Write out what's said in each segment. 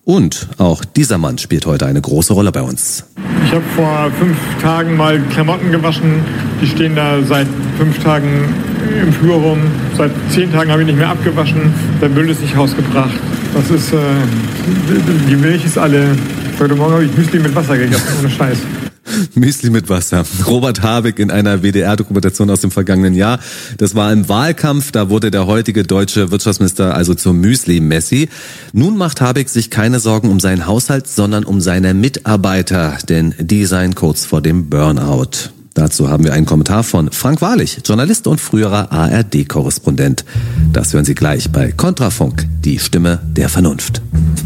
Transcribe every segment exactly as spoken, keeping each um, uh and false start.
Und auch dieser Mann spielt heute eine große Rolle bei uns. Ich habe vor fünf Tagen mal Klamotten gewaschen. Die stehen da seit fünf Tagen im Flur rum. Seit zehn Tagen habe ich nicht mehr abgewaschen. Der Müll ist nicht rausgebracht. Das ist, äh, die Milch ist alle. Heute Morgen habe ich Müsli mit Wasser gegessen, ohne Scheiß. Müsli mit Wasser. Robert Habeck in einer W D R-Dokumentation aus dem vergangenen Jahr. Das war im Wahlkampf, da wurde der heutige deutsche Wirtschaftsminister also zum Müsli-Messi. Nun macht Habeck sich keine Sorgen um seinen Haushalt, sondern um seine Mitarbeiter, denn die seien kurz vor dem Burnout. Dazu haben wir einen Kommentar von Frank Wahrlich, Journalist und früherer A R D-Korrespondent. Das hören Sie gleich bei Kontrafunk, die Stimme der Vernunft.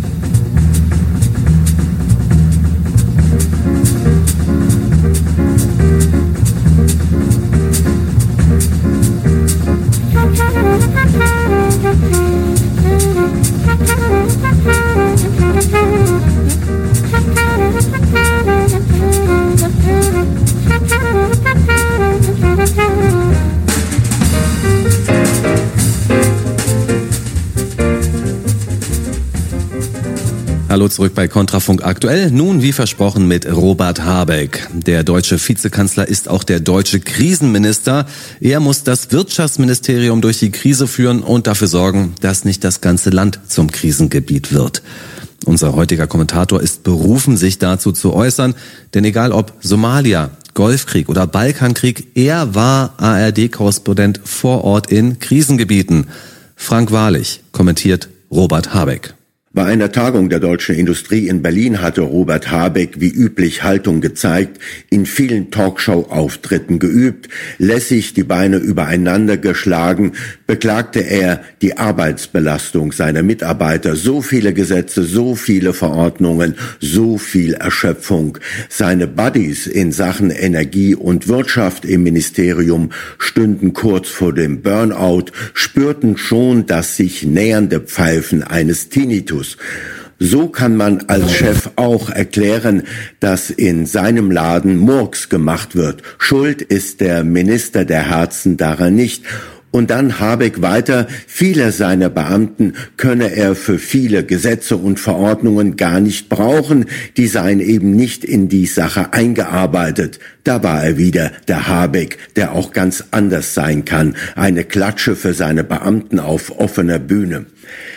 Hallo zurück bei Kontrafunk aktuell. Nun, wie versprochen, mit Robert Habeck. Der deutsche Vizekanzler ist auch der deutsche Krisenminister. Er muss das Wirtschaftsministerium durch die Krise führen und dafür sorgen, dass nicht das ganze Land zum Krisengebiet wird. Unser heutiger Kommentator ist berufen, sich dazu zu äußern, denn egal ob Somalia, Golfkrieg oder Balkankrieg, er war A R D-Korrespondent vor Ort in Krisengebieten. Frank Wahrlich kommentiert Robert Habeck. Bei einer Tagung der deutschen Industrie in Berlin hatte Robert Habeck wie üblich Haltung gezeigt, in vielen Talkshow-Auftritten geübt, lässig die Beine übereinander geschlagen, beklagte er die Arbeitsbelastung seiner Mitarbeiter, so viele Gesetze, so viele Verordnungen, so viel Erschöpfung. Seine Buddies in Sachen Energie und Wirtschaft im Ministerium stünden kurz vor dem Burnout, spürten schon das sich nähernde Pfeifen eines Tinnitus. So kann man als Chef auch erklären, dass in seinem Laden Murks gemacht wird. Schuld ist der Minister der Herzen daran nicht. Und dann Habeck weiter, viele seiner Beamten könne er für viele Gesetze und Verordnungen gar nicht brauchen, die seien eben nicht in die Sache eingearbeitet. Da war er wieder, der Habeck, der auch ganz anders sein kann. Eine Klatsche für seine Beamten auf offener Bühne.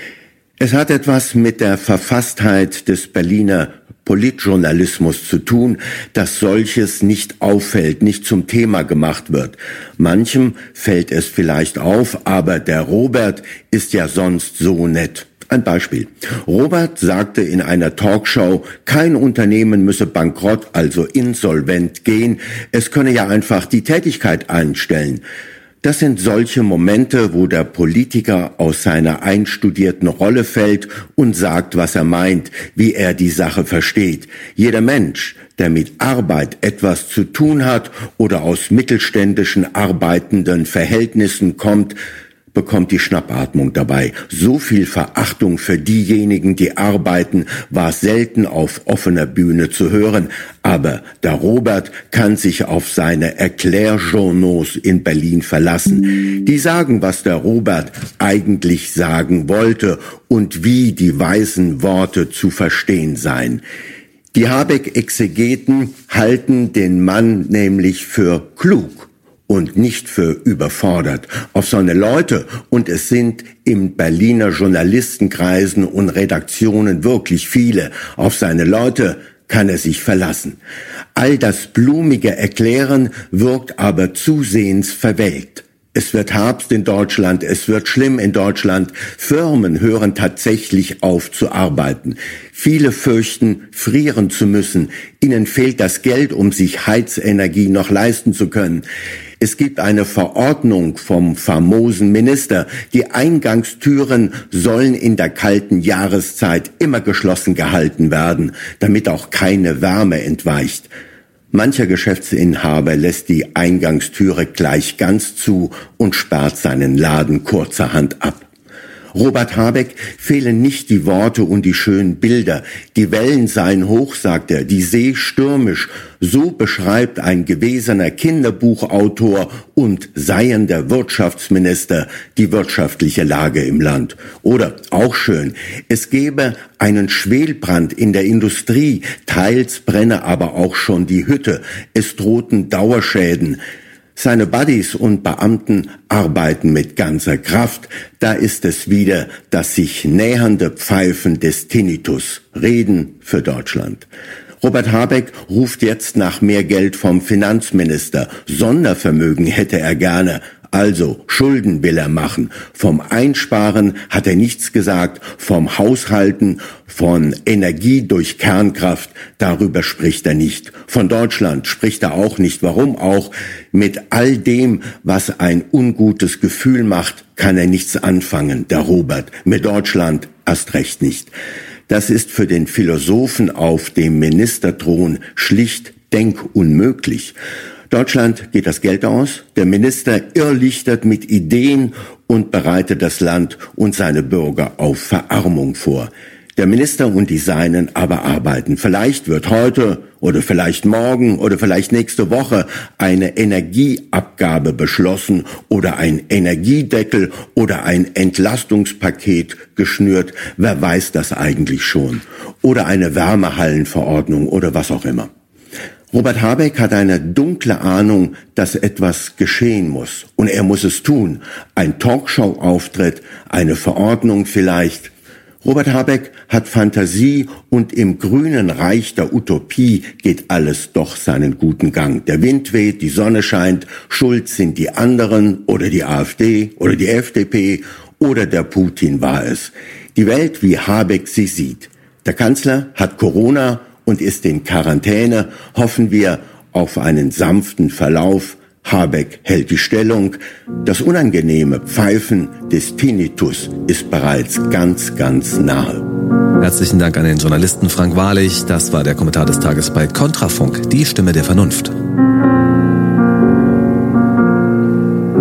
Es hat etwas mit der Verfasstheit des Berliner Politjournalismus zu tun, dass solches nicht auffällt, nicht zum Thema gemacht wird. Manchem fällt es vielleicht auf, aber der Robert ist ja sonst so nett. Ein Beispiel. Robert sagte in einer Talkshow, kein Unternehmen müsse bankrott, also insolvent gehen, es könne ja einfach die Tätigkeit einstellen. Das sind solche Momente, wo der Politiker aus seiner einstudierten Rolle fällt und sagt, was er meint, wie er die Sache versteht. Jeder Mensch, der mit Arbeit etwas zu tun hat oder aus mittelständischen arbeitenden Verhältnissen kommt, bekommt die Schnappatmung dabei. So viel Verachtung für diejenigen, die arbeiten, war selten auf offener Bühne zu hören. Aber der Robert kann sich auf seine Erklärjournaux in Berlin verlassen. Die sagen, was der Robert eigentlich sagen wollte und wie die weisen Worte zu verstehen seien. Die Habeck-Exegeten halten den Mann nämlich für klug und nicht für überfordert. Auf seine Leute, und es sind im Berliner Journalistenkreisen und Redaktionen wirklich viele, auf seine Leute kann er sich verlassen. All das blumige Erklären wirkt aber zusehends verwelkt. Es wird Herbst in Deutschland, es wird schlimm in Deutschland. Firmen hören tatsächlich auf zu arbeiten. Viele fürchten, frieren zu müssen. Ihnen fehlt das Geld, um sich Heizenergie noch leisten zu können. Es gibt eine Verordnung vom famosen Minister. Die Eingangstüren sollen in der kalten Jahreszeit immer geschlossen gehalten werden, damit auch keine Wärme entweicht. Mancher Geschäftsinhaber lässt die Eingangstüre gleich ganz zu und sperrt seinen Laden kurzerhand ab. Robert Habeck fehlen nicht die Worte und die schönen Bilder. Die Wellen seien hoch, sagt er, die See stürmisch. So beschreibt ein gewesener Kinderbuchautor und seiender Wirtschaftsminister die wirtschaftliche Lage im Land. Oder, auch schön, es gebe einen Schwelbrand in der Industrie, teils brenne aber auch schon die Hütte. Es drohten Dauerschäden. Seine Buddies und Beamten arbeiten mit ganzer Kraft. Da ist es wieder das sich nähernde Pfeifen des Tinnitus. Reden für Deutschland. Robert Habeck ruft jetzt nach mehr Geld vom Finanzminister. Sondervermögen hätte er gerne. Also, Schulden will er machen. Vom Einsparen hat er nichts gesagt, vom Haushalten, von Energie durch Kernkraft, darüber spricht er nicht. Von Deutschland spricht er auch nicht. Warum auch? Mit all dem, was ein ungutes Gefühl macht, kann er nichts anfangen, der Robert. Mit Deutschland erst recht nicht. Das ist für den Philosophen auf dem Ministerthron schlicht denkunmöglich. Deutschland geht das Geld aus, der Minister irrlichtert mit Ideen und bereitet das Land und seine Bürger auf Verarmung vor. Der Minister und die Seinen aber arbeiten. Vielleicht wird heute oder vielleicht morgen oder vielleicht nächste Woche eine Energieabgabe beschlossen oder ein Energiedeckel oder ein Entlastungspaket geschnürt. Wer weiß das eigentlich schon? Oder eine Wärmehallenverordnung oder was auch immer. Robert Habeck hat eine dunkle Ahnung, dass etwas geschehen muss. Und er muss es tun. Ein Talkshow-Auftritt, eine Verordnung vielleicht. Robert Habeck hat Fantasie und im grünen Reich der Utopie geht alles doch seinen guten Gang. Der Wind weht, die Sonne scheint, schuld sind die anderen oder die AfD oder die F D P oder der Putin war es. Die Welt, wie Habeck sie sieht. Der Kanzler hat Corona und ist in Quarantäne, hoffen wir auf einen sanften Verlauf. Habeck hält die Stellung. Das unangenehme Pfeifen des Tinnitus ist bereits ganz, ganz nahe. Herzlichen Dank an den Journalisten Frank Wahrlich. Das war der Kommentar des Tages bei Kontrafunk, die Stimme der Vernunft.